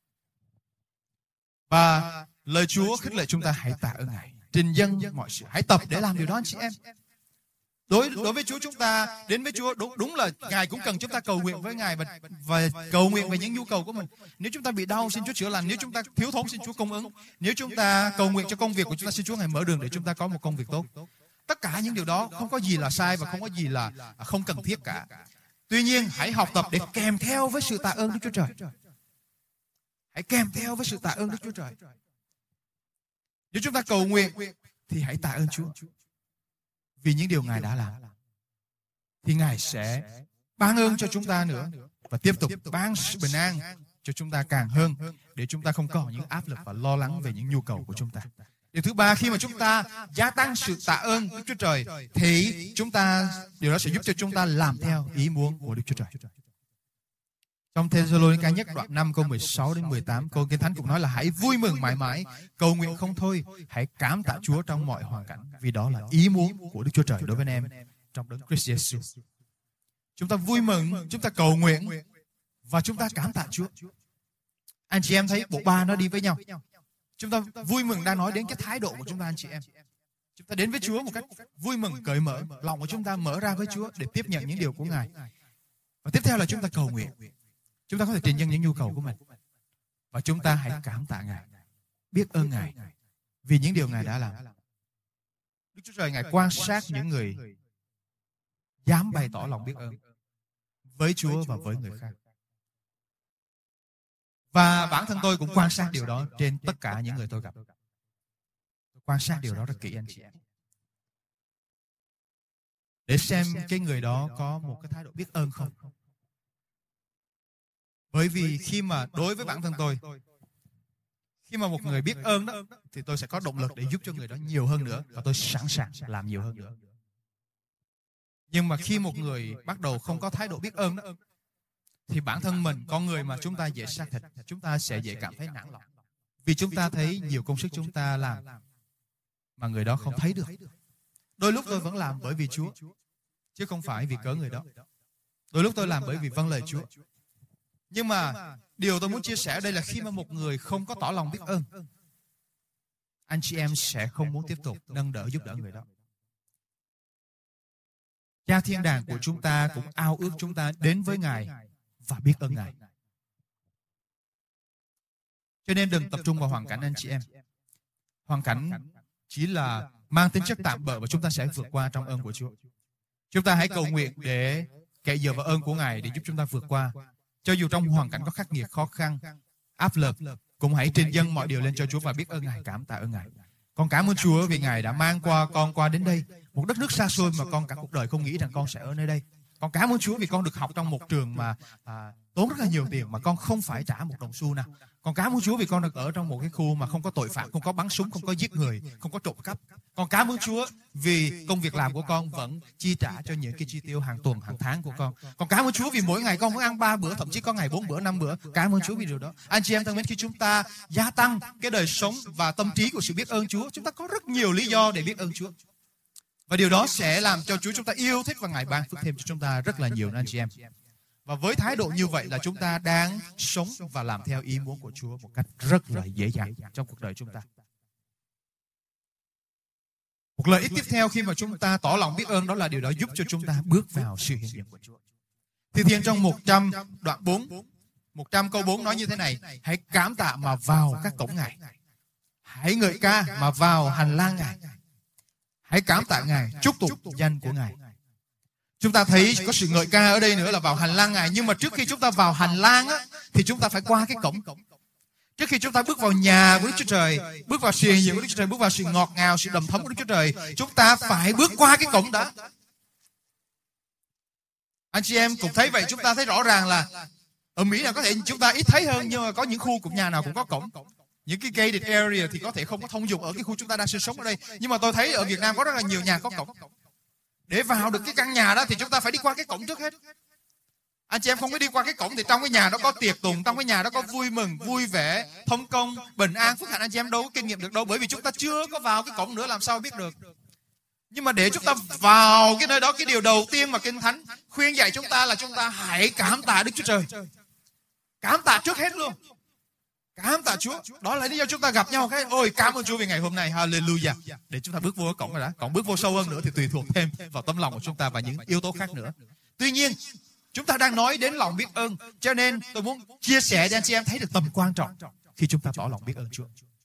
Và lời Chúa khích lệ chúng ta hãy tạ ơn Ngài, trình dâng mọi sự. Hãy tập để làm điều đó anh chị em. Đối đối với Chúa, chúng ta đến với Chúa đúng đúng là Ngài cũng cần chúng ta cầu nguyện với Ngài và, và cầu nguyện về những nhu cầu của mình. Nếu chúng ta bị đau, xin Chúa chữa lành. Nếu chúng ta thiếu thốn, xin Chúa cung ứng. Nếu chúng ta cầu nguyện cho công việc của chúng ta, xin Chúa Ngài mở đường để chúng ta có một công việc tốt. Tất cả những điều đó không có gì là sai và không có gì là không cần thiết cả. Tuy nhiên, hãy học tập để kèm theo với sự tạ ơn Đức Chúa Trời. Hãy kèm theo với sự tạ ơn Đức Chúa Trời. Nếu chúng ta cầu nguyện thì hãy tạ ơn Chúa vì những điều Ngài đã làm. Thì Ngài sẽ ban ơn cho chúng ta nữa và tiếp tục ban sự bình an cho chúng ta càng hơn, để chúng ta không có những áp lực và lo lắng về những nhu cầu của chúng ta. Điều thứ ba, khi mà chúng ta gia tăng sự tạ ơn Đức Chúa Trời thì chúng ta điều đó sẽ giúp cho chúng ta làm theo ý muốn của Đức Chúa Trời. Trong Thê-sa-lô-ni-ca nhất đoạn năm câu mười sáu đến mười tám, câu Kinh Thánh cũng nói là hãy vui mừng mãi mãi, cầu nguyện không thôi, hãy cảm tạ Chúa trong mọi hoàn cảnh, vì đó là ý muốn của Đức Chúa Trời đối với anh em trong Đấng Christ Jesus. Chúng ta vui mừng, chúng ta cầu nguyện và chúng ta cảm tạ Chúa. Anh chị em thấy bộ ba nó đi với nhau. Chúng ta vui mừng đang nói đến cái thái độ của chúng ta anh chị em. Chúng ta đến với Chúa một cách vui mừng, cởi mở, lòng của chúng ta mở ra với Chúa để tiếp nhận những điều của Ngài. Và tiếp theo là chúng ta cầu nguyện. Chúng ta có thể trình dâng những nhu cầu của mình. Và chúng ta hãy cảm tạ Ngài, biết ơn Ngài vì những điều Ngài đã làm. Đức Chúa Trời Ngài quan sát những người dám bày tỏ lòng biết ơn với Chúa và với người khác. Và bản thân tôi cũng quan sát điều đó trên tất cả những người tôi gặp. Tôi quan sát điều đó rất kỹ anh chị em. để xem cái người đó có một cái thái độ biết ơn không. Bởi vì khi mà đối với bản thân tôi, khi mà một người biết ơn đó, thì tôi sẽ có động lực để giúp cho người đó nhiều hơn nữa, và tôi sẵn sàng làm nhiều hơn nữa. Nhưng mà khi một người bắt đầu không có thái độ biết ơn đó, thì bản thân mình, con người mà chúng ta dễ xác thịt, chúng ta sẽ dễ cảm thấy nản lòng. Vì chúng ta thấy nhiều công sức chúng ta làm mà người đó không thấy được. Đôi lúc tôi vẫn làm bởi vì Chúa, chứ không phải vì cớ người đó. Đôi lúc tôi làm bởi vì vâng lời Chúa. Nhưng mà điều tôi muốn chia sẻ ở đây là khi mà một người không có tỏ lòng biết ơn, anh chị em sẽ không muốn tiếp tục nâng đỡ giúp đỡ người đó. Cha thiên đàng của chúng ta cũng ao ước chúng ta đến với Ngài và biết ơn Ngài. Cho nên đừng tập trung vào hoàn cảnh anh chị em. Hoàn cảnh chỉ là mang tính chất tạm bợ và chúng ta sẽ vượt qua trong ơn của Chúa. Chúng ta hãy cầu nguyện để cậy dựa vào ơn của Ngài để giúp chúng ta vượt qua. Cho dù trong hoàn cảnh có khắc nghiệt, khó khăn, áp lực, cũng hãy trên dâng mọi điều lên cho Chúa và biết ơn Ngài, cảm tạ ơn Ngài. Con cảm ơn Chúa vì Ngài đã mang qua con qua đến đây, một đất nước xa xôi mà con cả cuộc đời không nghĩ rằng con sẽ ở nơi đây. Con cảm ơn Chúa vì con được học trong một trường mà à, tốn rất là nhiều tiền mà con không phải trả một đồng xu nào. Con cảm ơn Chúa vì con được ở trong một cái khu mà không có tội phạm, không có bắn súng, không có giết người, không có trộm cắp. Con cảm ơn Chúa vì công việc làm của con vẫn chi trả cho những cái chi tiêu hàng tuần, hàng tháng của con. Con cảm ơn Chúa vì mỗi ngày con vẫn ăn ba bữa, thậm chí có ngày bốn bữa, năm bữa. Cảm ơn Chúa vì điều đó. Anh chị em thân mến, khi chúng ta gia tăng cái đời sống và tâm trí của sự biết ơn Chúa, chúng ta có rất nhiều lý do để biết ơn Chúa. Và điều đó sẽ làm cho Chúa chúng ta yêu thích và Ngài ban phước thêm cho chúng ta rất là nhiều anh chị em. Và với thái độ như vậy là chúng ta đang sống và làm theo ý muốn của Chúa một cách rất là dễ dàng trong cuộc đời chúng ta. Một lợi ích tiếp theo khi mà chúng ta tỏ lòng biết ơn đó là điều đó giúp cho chúng ta bước vào sự hiện diện của Chúa. Thi Thiên trong một trăm đoạn bốn, một trăm câu bốn nói như thế này: hãy cảm tạ mà vào các cổng Ngài, hãy ngợi ca mà vào hành lang Ngài, hãy cảm tạ Ngài, chúc tụng danh của Ngài. Chúng ta thấy có sự ngợi ca ở đây nữa là vào hành lang Ngài. Nhưng mà trước khi chúng ta vào hành lang á, thì chúng ta phải qua cái cổng. Trước khi chúng ta bước vào nhà của Đức Chúa Trời, bước vào sự hiện diện của Đức Chúa Trời, bước vào sự ngọt ngào, sự đầm thấm của Đức Chúa Trời, chúng ta phải bước qua cái cổng đã. Anh chị em cũng thấy vậy. Chúng ta thấy rõ ràng là ở Mỹ là có thể chúng ta ít thấy hơn, nhưng mà có những khu cũng nhà nào cũng có cổng. Những cái gated area thì có thể không có thông dụng ở cái khu chúng ta đang sinh sống ở đây. Nhưng mà tôi thấy ở Việt Nam có rất là nhiều nhà có cổng. Để vào được cái căn nhà đó thì chúng ta phải đi qua cái cổng trước hết. Anh chị em không có đi qua cái cổng thì trong cái nhà đó có tiệc tùng, trong cái nhà đó có vui mừng, vui vẻ, thông công, bình an, phước hạnh, anh chị em đâu có kinh nghiệm được đâu. Bởi vì chúng ta chưa có vào cái cổng nữa, làm sao biết được. Nhưng mà để chúng ta vào cái nơi đó, cái điều đầu tiên mà Kinh Thánh khuyên dạy chúng ta là chúng ta hãy cảm tạ Đức Chúa Trời. Cảm tạ trước hết luôn. Cảm tạ Chúa. Đó là lý do chúng ta gặp nhau cái ôi cảm ơn Chúa vì ngày hôm nay, hallelujah. Để chúng ta bước vô cái cổng rồi đã. Còn bước vô sâu hơn nữa thì tùy thuộc thêm vào tấm lòng của chúng ta và những yếu tố khác nữa. Tuy nhiên, chúng ta đang nói đến lòng biết ơn, cho nên tôi muốn chia sẻ cho anh chị em thấy được tầm quan trọng khi chúng ta tỏ lòng biết ơn Chúa.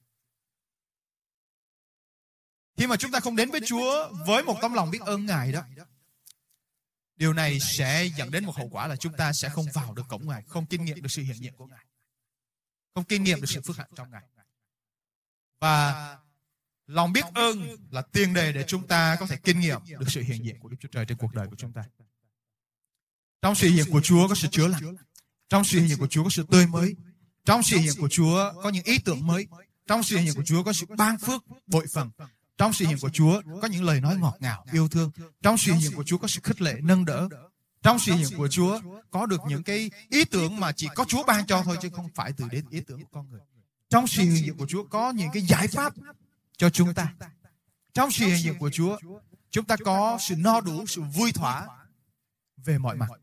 Khi mà chúng ta không đến với Chúa với một tấm lòng biết ơn Ngài đó, điều này sẽ dẫn đến một hậu quả là chúng ta sẽ không vào được cổng Ngài, không kinh nghiệm được sự hiện diện của Ngài, không kinh nghiệm được sự phước hạnh trong Ngài. Và lòng biết ơn là tiền đề để chúng ta có thể kinh nghiệm được sự hiện diện của Đức Chúa Trời trên cuộc đời của chúng ta. Trong sự hiện diện của Chúa có sự chữa lành, trong sự hiện diện của Chúa có sự tươi mới, trong sự hiện diện của Chúa có những ý tưởng mới, trong sự hiện diện của Chúa có sự ban phước bội phần, trong sự hiện diện của Chúa có những lời nói ngọt ngào yêu thương, trong sự hiện diện của Chúa có sự khích lệ nâng đỡ, trong sự hiện diện của Chúa có được những cái ý tưởng mà chỉ có Chúa ban cho thôi chứ không phải từ đến ý tưởng của con người. Trong sự hiện diện của Chúa có những cái giải pháp cho chúng ta. Trong sự hiện diện của Chúa chúng ta có sự no đủ, sự vui thỏa về mọi mặt.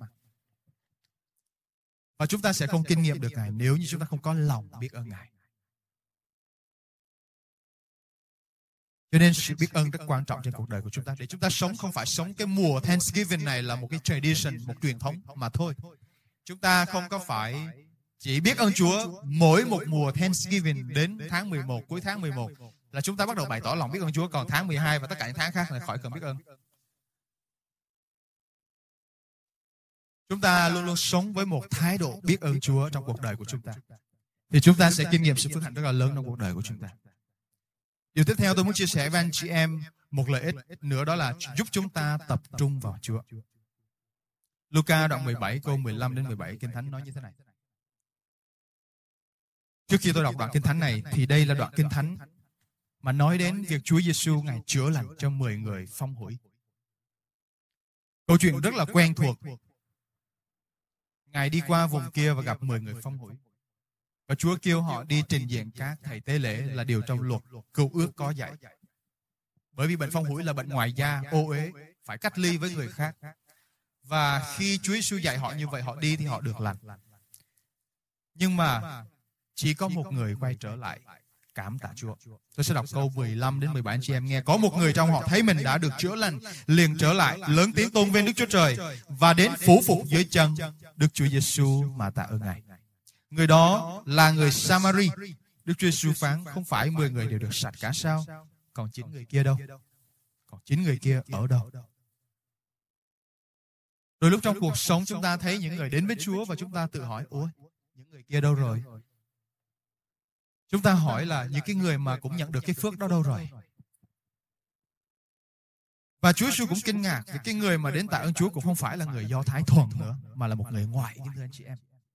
Và chúng ta sẽ không kinh nghiệm được Ngài nếu như chúng ta không có lòng biết ơn Ngài. Cho nên sự biết ơn rất quan trọng trên cuộc đời của chúng ta. Để chúng ta sống không phải sống cái mùa Thanksgiving này là một cái tradition, một truyền thống mà thôi. Chúng ta không có phải chỉ biết ơn Chúa mỗi một mùa Thanksgiving đến tháng mười một, cuối tháng mười một là chúng ta bắt đầu bày tỏ lòng biết ơn Chúa, còn tháng mười hai và tất cả những tháng khác là khỏi cần biết ơn. Chúng ta luôn luôn sống với một thái độ biết ơn Chúa trong cuộc đời của chúng ta, thì chúng ta sẽ kinh nghiệm sự phước hạnh rất là lớn trong cuộc đời của chúng ta. Điều tiếp theo tôi muốn chia sẻ với anh chị em một lợi ích nữa, đó là giúp chúng ta tập trung vào Chúa. Luca đoạn mười bảy câu mười lăm đến mười bảy, Kinh Thánh nói như thế này. Trước khi tôi đọc đoạn Kinh Thánh này thì đây là đoạn Kinh Thánh mà nói đến việc Chúa Giêsu Ngài chữa lành cho mười người phong hủi. Câu chuyện rất là quen thuộc. Ngài đi qua vùng kia và gặp mười người phong hủi. Và Chúa kêu họ đi trình diện các thầy tế lễ là điều trong luật cựu ước có dạy. Bởi vì bệnh phong hủi là bệnh ngoài da, ô uế, phải cách ly với người khác. Và khi Chúa Giêsu dạy họ như vậy, họ đi thì họ được lành. Nhưng mà chỉ có một người quay trở lại cảm tạ Chúa. Tôi sẽ đọc câu mười lăm đến mười bảy anh chị em nghe. Có một người trong họ thấy mình đã được chữa lành, liền trở lại lớn tiếng tôn vinh Đức Chúa Trời và đến phủ phục dưới chân Đức Chúa Giêsu mà tạ ơn Ngài. Người đó là người Samari. Đức Chúa Giêsu phán, không phải mười người đều được sạch cả sao? Còn chín người kia đâu? Còn chín người kia ở đâu? Đôi lúc trong cuộc sống chúng ta thấy những người đến với Chúa và chúng ta tự hỏi, ủa, những người kia đâu rồi? Chúng ta hỏi là những cái người mà cũng nhận được cái phước đó đâu rồi? Và Chúa Giêsu cũng kinh ngạc vì cái người mà đến tạ ơn Chúa cũng không phải là người Do Thái thuần nữa, mà là một người ngoại, kính thưa anh chị em.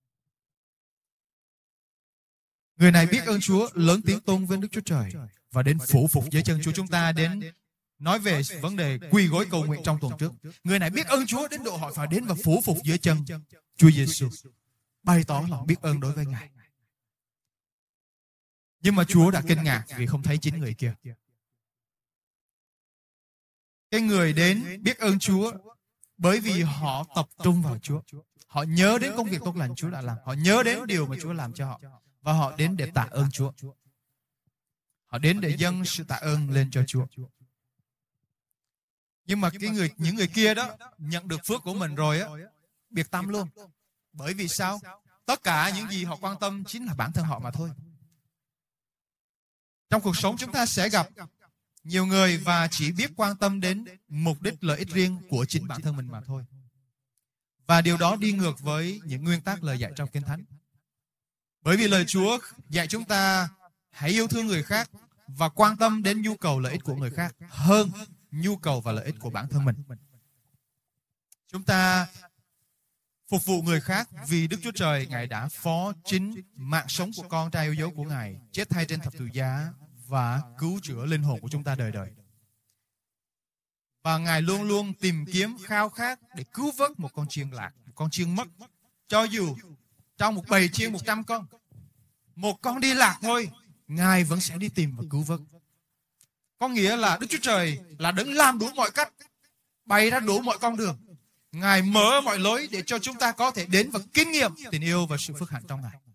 Người này biết ơn Chúa, lớn tiếng tôn vinh Đức Chúa Trời và đến phủ phục dưới chân Chúa. Chúng ta đến nói về vấn đề quỳ gối cầu nguyện trong tuần trước. Người này biết ơn Chúa đến độ họ phải đến và phủ phục dưới chân Chúa Giêsu, bày tỏ lòng biết ơn đối với Ngài. Nhưng mà Chúa đã kinh ngạc vì không thấy chín người kia. Cái người đến biết ơn Chúa bởi vì họ tập trung vào Chúa. Họ nhớ đến công việc tốt lành Chúa đã làm. Họ nhớ đến điều mà Chúa làm cho họ. Và họ đến để tạ ơn Chúa. Họ đến để dâng sự tạ ơn lên cho Chúa. Nhưng mà cái người những người kia đó nhận được phước của mình rồi á, biệt tâm luôn. Bởi vì sao? Tất cả những gì họ quan tâm chính là bản thân họ mà thôi. Trong cuộc sống chúng ta sẽ gặp nhiều người và chỉ biết quan tâm đến mục đích lợi ích riêng của chính bản thân mình mà thôi. Và điều đó đi ngược với những nguyên tắc lời dạy trong Kinh Thánh. Bởi vì lời Chúa dạy chúng ta hãy yêu thương người khác và quan tâm đến nhu cầu lợi ích của người khác hơn nhu cầu và lợi ích của bản thân mình. Chúng ta phục vụ người khác vì Đức Chúa Trời Ngài đã phó chính mạng sống của con trai yêu dấu của Ngài chết thay trên thập tự giá và cứu chữa linh hồn của chúng ta đời đời. Và Ngài luôn luôn tìm kiếm khao khát để cứu vớt một con chiên lạc, một con chiên mất. Cho dù trong một bầy chiên một trăm con, một con đi lạc thôi, Ngài vẫn sẽ đi tìm và cứu vớt. Có nghĩa là Đức Chúa Trời là đấng làm đủ mọi cách, bày ra đủ mọi con đường. Ngài mở mọi lối để cho chúng ta có thể đến và kinh nghiệm tình yêu và sự phước hạnh trong Ngài.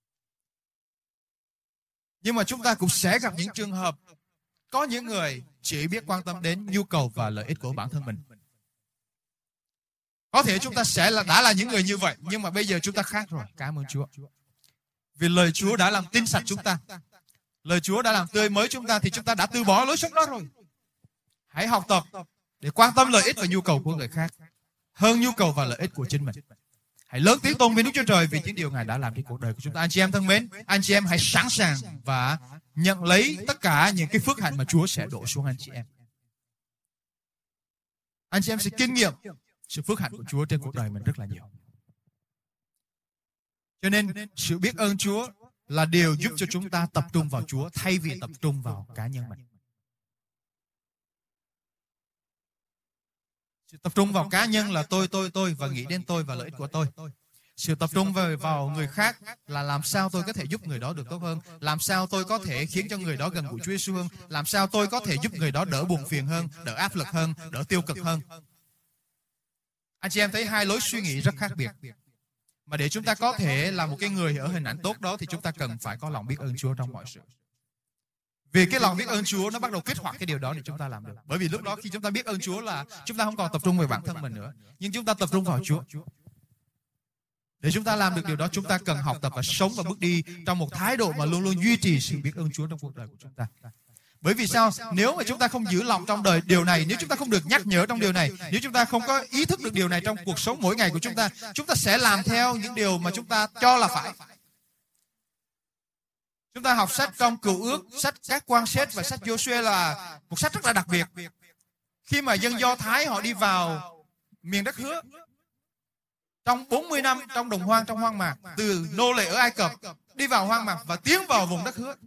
Nhưng mà chúng ta cũng sẽ gặp những trường hợp có những người chỉ biết quan tâm đến nhu cầu và lợi ích của bản thân mình. Có thể chúng ta sẽ là đã là những người như vậy, nhưng mà bây giờ chúng ta khác rồi. Cảm ơn Chúa. Vì lời Chúa đã làm tinh sạch chúng ta. Lời Chúa đã làm tươi mới chúng ta thì chúng ta đã từ bỏ lối sống đó rồi. Hãy học tập để quan tâm lợi ích và nhu cầu của người khác hơn nhu cầu và lợi ích của chính mình. Hãy lớn tiếng tôn vinh Đức Chúa Trời vì những điều Ngài đã làm trên cuộc đời của chúng ta. Anh chị em thân mến, anh chị em hãy sẵn sàng và nhận lấy tất cả những cái phước hạnh mà Chúa sẽ đổ xuống anh chị em. Anh chị em sẽ kinh nghiệm sự phước hạnh của Chúa trên cuộc đời mình rất là nhiều. Cho nên sự biết ơn Chúa là điều giúp cho chúng ta tập trung vào Chúa thay vì tập trung vào cá nhân mình. Sự tập trung vào cá nhân là tôi, tôi, tôi và nghĩ đến tôi và lợi ích của tôi. Sự tập trung vào, vào người khác là làm sao tôi có thể giúp người đó được tốt hơn, làm sao tôi có thể khiến cho người đó gần gũi Chúa Giêsu hơn, làm sao tôi có thể giúp người đó đỡ buồn phiền hơn, đỡ áp lực hơn, đỡ tiêu cực hơn. Anh chị em thấy hai lối suy nghĩ rất khác biệt. Mà để chúng ta có thể là một cái người ở hình ảnh tốt đó thì chúng ta cần phải có lòng biết ơn Chúa trong mọi sự. Vì cái lòng biết ơn Chúa nó bắt đầu kích hoạt cái điều đó để chúng ta làm được. Bởi vì lúc đó khi chúng ta biết ơn Chúa là chúng ta không còn tập trung về bản thân mình nữa, nhưng chúng ta tập trung vào Chúa. Để chúng ta làm được điều đó, chúng ta cần học tập và sống và bước đi trong một thái độ mà luôn luôn duy trì sự biết ơn Chúa trong cuộc đời của chúng ta. Bởi vì sao? Nếu mà chúng ta không giữ lòng trong đời điều này, nếu chúng ta không được nhắc nhở trong điều này, nếu chúng ta không có ý thức được điều này trong cuộc sống mỗi ngày của chúng ta, chúng ta sẽ làm theo những điều mà chúng ta cho là phải. Chúng ta học sách trong Cựu Ước, sách Các Quan Xét và sách Giô-suê là một sách rất là đặc biệt. Khi mà dân Do Thái họ đi vào miền đất hứa, trong bốn mươi năm trong đồng hoang, trong hoang mạc, từ nô lệ ở Ai Cập đi vào hoang mạc và tiến vào vùng đất hứa.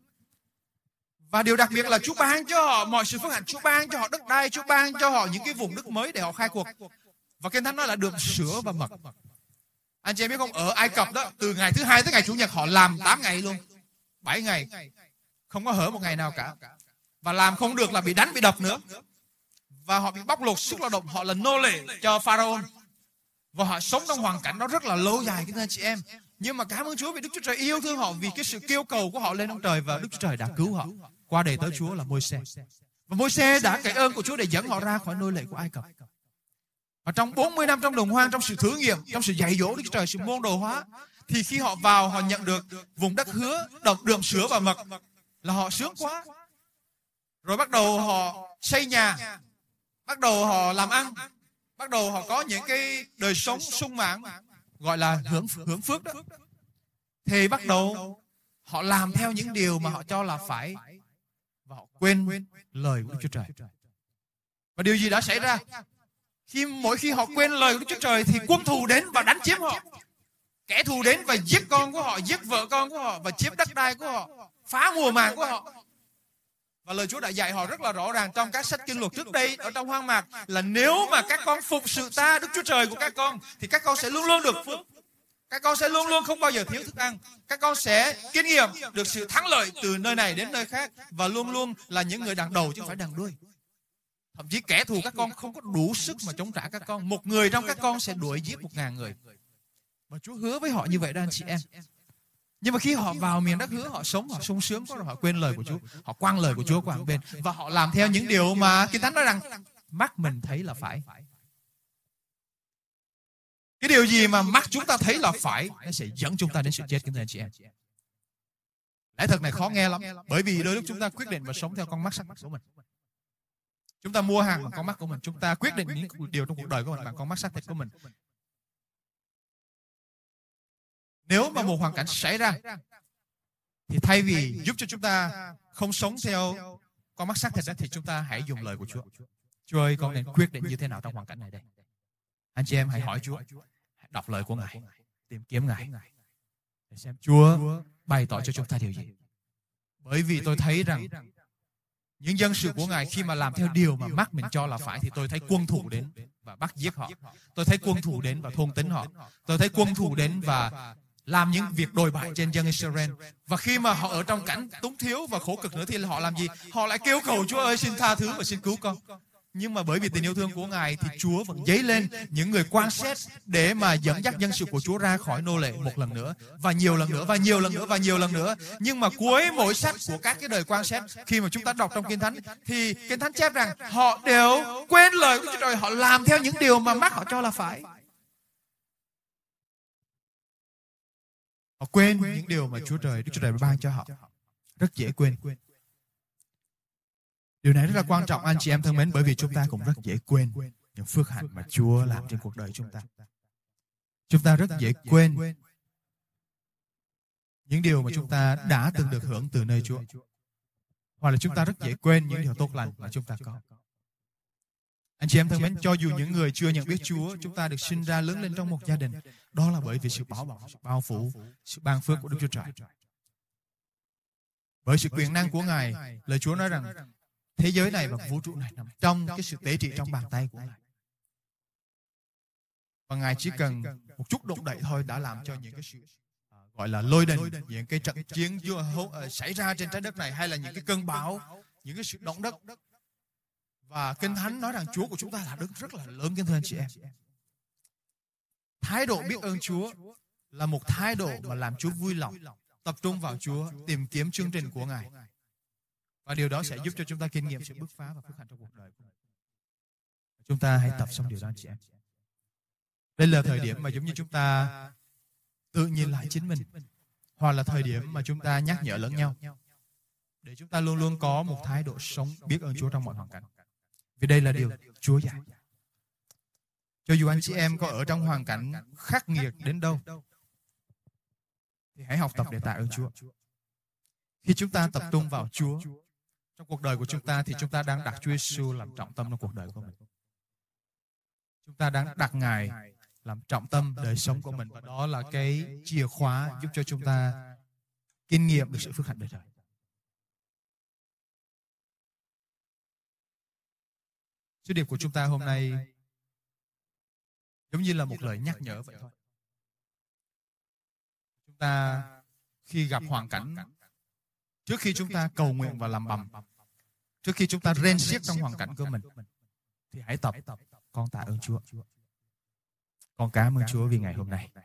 Và điều đặc biệt là Chúa ban cho họ mọi sự phước hạnh, Chúa ban cho họ đất đai, Chúa ban cho họ những cái vùng đất mới để họ khai cuộc. Và Kinh Thánh nói là đường sữa và mật. Anh chị em biết không, ở Ai Cập đó, từ ngày thứ hai tới ngày Chủ nhật họ làm tám ngày luôn, bảy ngày, không có hở một ngày nào cả. Và làm không được là bị đánh, bị đập nữa. Và họ bị bóc lột sức lao động, họ là nô lệ cho Pharaoh. Và họ sống trong hoàn cảnh đó rất là lâu dài, các anh chị em. Nhưng mà cảm ơn Chúa vì Đức Chúa Trời yêu thương họ, vì cái sự kêu cầu của họ lên ông trời, và Đức Chúa Trời đã cứu họ qua đầy tớ Chúa là Môi-se. Và Môi-se đã cậy ơn của Chúa để dẫn họ ra khỏi nô lệ của Ai Cập. Và trong bốn mươi năm trong đồng hoang, trong sự thử nghiệm, trong sự dạy dỗ Đức Chúa Trời, sự môn đồ hóa, thì khi họ vào, họ nhận được vùng đất hứa, độc đượm sữa và mật, là họ sướng quá. Rồi bắt đầu họ xây nhà, bắt đầu họ làm ăn, bắt đầu họ có những cái đời sống sung mãn, gọi là hưởng hưởng phước đó. Thì bắt đầu họ làm theo những điều mà họ cho là phải, và họ quên lời của Đức Chúa Trời. Và điều gì đã xảy ra? Khi mỗi khi họ quên lời của Đức Chúa Trời thì quân thù đến và đánh chiếm họ. Kẻ thù đến và giết con của họ, giết vợ con của họ, và chiếm đất đai của họ, phá mùa màng của họ. Và lời Chúa đã dạy họ rất là rõ ràng trong các sách kinh luật trước đây ở trong hoang mạc, là nếu mà các con phục sự ta, Đức Chúa Trời của các con, thì các con sẽ luôn luôn được phước. Các con sẽ luôn luôn không bao giờ thiếu thức ăn. Các con sẽ kinh nghiệm được sự thắng lợi từ nơi này đến nơi khác, và luôn luôn là những người đằng đầu chứ không phải đằng đuôi. Thậm chí kẻ thù các con không có đủ sức mà chống trả các con. Một người trong các con sẽ đuổi giết một ngàn người. Và Chúa hứa với họ như vậy đó anh chị em. Nhưng mà khi họ vào miền đất hứa, họ sống, họ sung sướng, rồi họ quên lời của Chúa. Họ quăng lời của Chúa qua một bên, và họ làm theo những điều mà Kinh Thánh nói rằng mắt mình thấy là phải. Cái điều gì mà mắt chúng ta thấy là phải, nó sẽ dẫn chúng ta đến sự chết, kính thưa anh chị em. Lẽ thật này khó nghe lắm, bởi vì đôi lúc chúng ta quyết định và sống theo con mắt sắc của mình. Chúng ta mua hàng bằng con mắt của mình, chúng ta quyết định những điều trong cuộc đời của mình bằng con mắt sắc thịt của mình. Nếu mà một hoàn cảnh xảy ra, thì thay vì giúp cho chúng ta không sống theo con mắt sắc thịt đó, thì chúng ta hãy dùng lời của Chúa. Chúa ơi, con nên quyết định như thế nào trong hoàn cảnh này đây? Anh chị em hãy hỏi Chúa, hãy đọc lời của Ngài, tìm kiếm Ngài, để xem Chúa bày tỏ cho chúng ta điều gì. Bởi vì tôi thấy rằng những dân sự của Ngài khi mà làm theo điều mà mắt mình cho là phải, thì tôi thấy quân thù đến và bắt giết họ. Tôi thấy quân thù đến và thôn tính họ. Tôi thấy quân thù đến và làm những việc đồi bại trên dân Israel. Và khi mà họ ở trong cảnh túng thiếu và khổ cực nữa, thì họ làm gì? Họ lại kêu cầu Chúa ơi, xin tha thứ và xin cứu con. Nhưng mà bởi vì tình yêu thương của Ngài, thì Chúa vẫn dấy lên những người quan xét để mà dẫn dắt dân sự của Chúa ra khỏi nô lệ một lần nữa, và nhiều lần nữa, và nhiều lần nữa, và nhiều lần nữa. Nhưng mà cuối mỗi sách của các cái đời quan xét, khi mà chúng ta đọc trong Kinh Thánh, thì Kinh Thánh chép rằng họ đều quên lời của Chúa Trời, họ làm theo những điều mà mắt họ cho là phải. Họ quên những điều mà Chúa Trời, Đức Chúa Trời ban cho họ. Rất dễ quên. Điều này rất là quan trọng anh chị em thân mến, bởi vì chúng ta cũng rất dễ quên những phước hạnh mà Chúa làm trên cuộc đời chúng ta. Chúng ta rất dễ quên những điều mà chúng ta đã từng được hưởng từ nơi Chúa. Hoặc là chúng ta rất dễ quên những điều tốt lành mà chúng ta có. Anh chị em thân mến, cho dù những người chưa nhận biết Chúa, chúng ta được sinh ra lớn lên trong một gia đình, đó là bởi vì sự bảo bọc, sự bao phủ, sự ban phước của Đức Chúa Trời. Bởi sự quyền năng của Ngài, lời Chúa nói rằng thế giới này và vũ trụ này nằm trong cái sự tế trị trong bàn tay của Ngài. Và Ngài chỉ cần một chút động đậy thôi đã làm cho những cái sự gọi là lôi đình, những cái trận chiến xảy ra trên trái đất này, hay là những cái cơn bão, những cái sự động đất. Và Kinh Thánh nói rằng Chúa của chúng ta là Đức rất là lớn, kính thưa anh chị em. Thái độ biết ơn Chúa là một thái độ mà làm Chúa vui lòng, tập trung vào Chúa, tìm kiếm chương trình của Ngài. Và điều đó sẽ giúp cho chúng ta kinh nghiệm sự bứt phá và phước hạnh trong cuộc đời của mình. Chúng ta hãy tập xong điều đó anh chị em. Đây là thời điểm mà giống như chúng ta tự nhìn lại chính mình, hoặc là thời điểm mà chúng ta nhắc nhở lẫn nhau, để chúng ta luôn luôn có một thái độ sống biết ơn Chúa trong mọi hoàn cảnh. Vì đây là điều Chúa dạy. Cho dù anh chị em có ở trong hoàn cảnh khắc nghiệt đến đâu, thì hãy học tập để tạ ơn Chúa. Khi chúng ta tập trung vào Chúa trong cuộc đời của chúng ta thì chúng ta đang đặt Chúa Giêsu làm trọng tâm trong cuộc đời của mình. Chúng ta đang đặt Ngài làm trọng tâm đời sống của mình, và đó là cái chìa khóa giúp cho chúng ta kinh nghiệm được sự phước hạnh đời đời. Sứ điệp của chúng ta hôm nay giống như là một lời nhắc nhở vậy thôi. Chúng ta khi gặp hoàn cảnh, trước khi chúng ta cầu nguyện và làm bầm, trước khi chúng ta rên xiết trong hoàn cảnh của mình, thì hãy tập con tạ ơn Chúa. Con cảm ơn Chúa vì ngày hôm nay.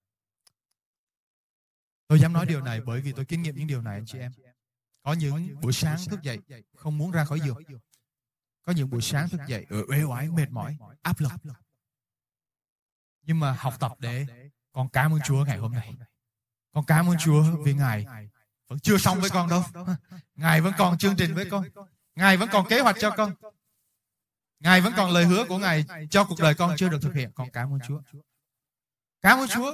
Tôi dám nói điều này bởi vì tôi kinh nghiệm những điều này, anh chị em. Có những buổi sáng thức dậy không muốn ra khỏi giường. Có những buổi sáng thức dậy ở uể oải, mệt mỏi, áp lực. Nhưng mà học tập để con cảm ơn Chúa ngày hôm nay. Con cảm ơn Chúa vì Ngài vẫn chưa xong với con đâu. Ngài vẫn còn chương trình với con. Ngài vẫn còn kế hoạch cho con. Ngài vẫn còn lời hứa của Ngài cho cuộc đời con chưa được thực hiện. Con cảm ơn Chúa. Cảm ơn Chúa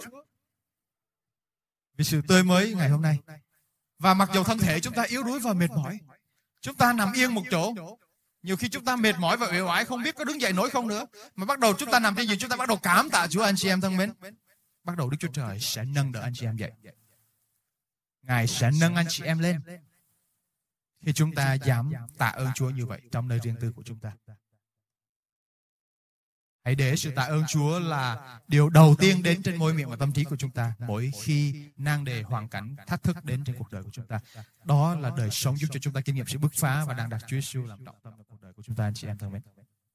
vì sự tươi mới ngày hôm nay. Và mặc dù thân thể chúng ta yếu đuối và mệt mỏi, chúng ta nằm yên một chỗ. Nhiều khi chúng ta mệt mỏi và uể oải, không biết có đứng dậy nổi không nữa, mà bắt đầu chúng ta nằm trên giường, chúng ta bắt đầu cảm tạ Chúa, anh chị em thân mến. Bắt đầu Đức Chúa Trời sẽ nâng đỡ anh chị em dậy. Ngài sẽ nâng anh chị em lên khi chúng ta dám tạ ơn Chúa như vậy trong nơi riêng tư của chúng ta. Hãy để sự tạ ơn Chúa là điều đầu tiên đến trên môi miệng và tâm trí của chúng ta mỗi khi nan đề, hoàn cảnh, thách thức đến trên cuộc đời của chúng ta. Đó là đời sống giúp cho chúng ta kinh nghiệm sự bứt phá và đang đặt Chúa Giêsu làm trọng tâm trong cuộc đời của chúng ta, anh chị em thân mến.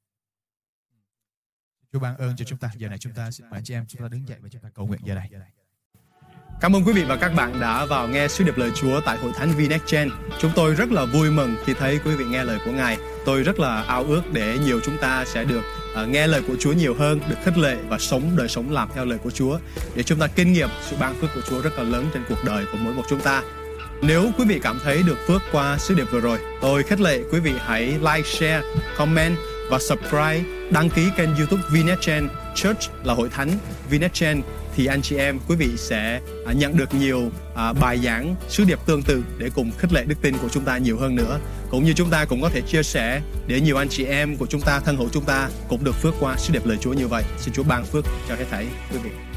Chúa ban ơn cho chúng ta. Giờ này chúng ta xin mời anh chị em chúng ta đứng dậy và chúng ta cầu nguyện giờ này. Cảm ơn quý vị và các bạn đã vào nghe sứ điệp lời Chúa tại Hội Thánh VNextGen. Chúng tôi rất là vui mừng khi thấy quý vị nghe lời của Ngài. Tôi rất là ao ước để nhiều chúng ta sẽ được uh, nghe lời của Chúa nhiều hơn, được khích lệ và sống đời sống làm theo lời của Chúa, để chúng ta kinh nghiệm sự ban phước của Chúa rất là lớn trên cuộc đời của mỗi một chúng ta. Nếu quý vị cảm thấy được phước qua sứ điệp vừa rồi, tôi khích lệ quý vị hãy like, share, comment và subscribe, đăng ký kênh YouTube VNextGen Church là Hội Thánh VNextGen, thì anh chị em quý vị sẽ nhận được nhiều à, bài giảng sứ điệp tương tự để cùng khích lệ đức tin của chúng ta nhiều hơn nữa. Cũng như chúng ta cũng có thể chia sẻ để nhiều anh chị em của chúng ta, thân hữu chúng ta cũng được phước qua sứ điệp lời Chúa như vậy. Xin Chúa ban phước cho hết thảy quý vị.